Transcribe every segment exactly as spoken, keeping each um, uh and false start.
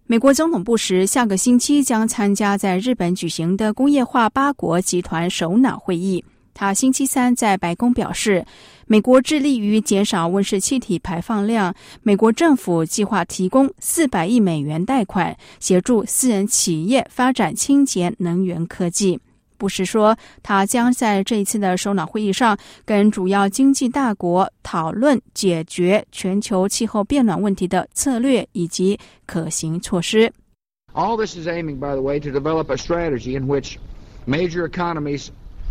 美国总统布什下个星期将参加在日本举行的工业化八国集团首脑会议。他星期三在白宫表示，美国致力于减少温室气体排放量，美国政府计划提供四百亿美元贷款，协助私人企业发展清洁能源科技。布什说，他将在这一次的首脑会议上跟主要经济大国讨论解决全球气候变暖问题的策略以及可行措施。 All this is aiming, by the way, to develop a strategy in which major economies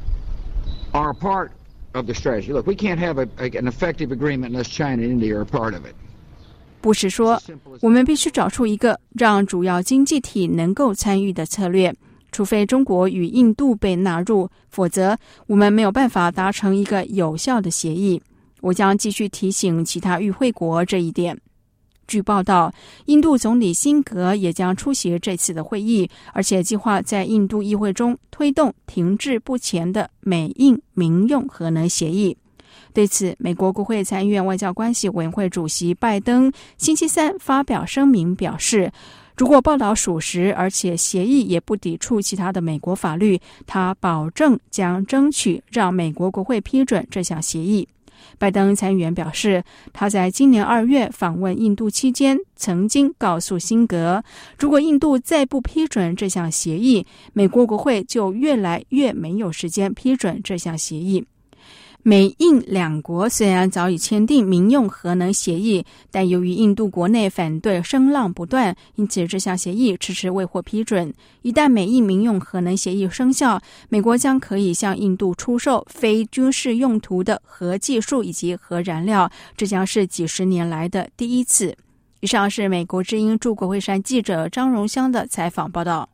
are a part of the strategy. Look, we can't have a, a, an effective agreement unless China and India are a part of it. 布什说，我们必须找出一个让主要经济体能够参与的策略，除非中国与印度被纳入，否则我们没有办法达成一个有效的协议。我将继续提醒其他与会国这一点。据报道，印度总理辛格也将出席这次的会议，而且计划在印度议会中推动停滞不前的美印民用核能协议。对此，美国国会参议院外交关系委员会主席拜登星期三发表声明表示，如果报道属实，而且协议也不抵触其他的美国法律，他保证将争取让美国国会批准这项协议。拜登参议员表示，他在今年二月访问印度期间曾经告诉辛格，如果印度再不批准这项协议，美国国会就越来越没有时间批准这项协议。美印两国虽然早已签订民用核能协议，但由于印度国内反对声浪不断，因此这项协议迟迟未获批准。一旦美印民用核能协议生效，美国将可以向印度出售非军事用途的核技术以及核燃料，这将是几十年来的第一次。以上是美国之音驻国会山记者张荣香的采访报道。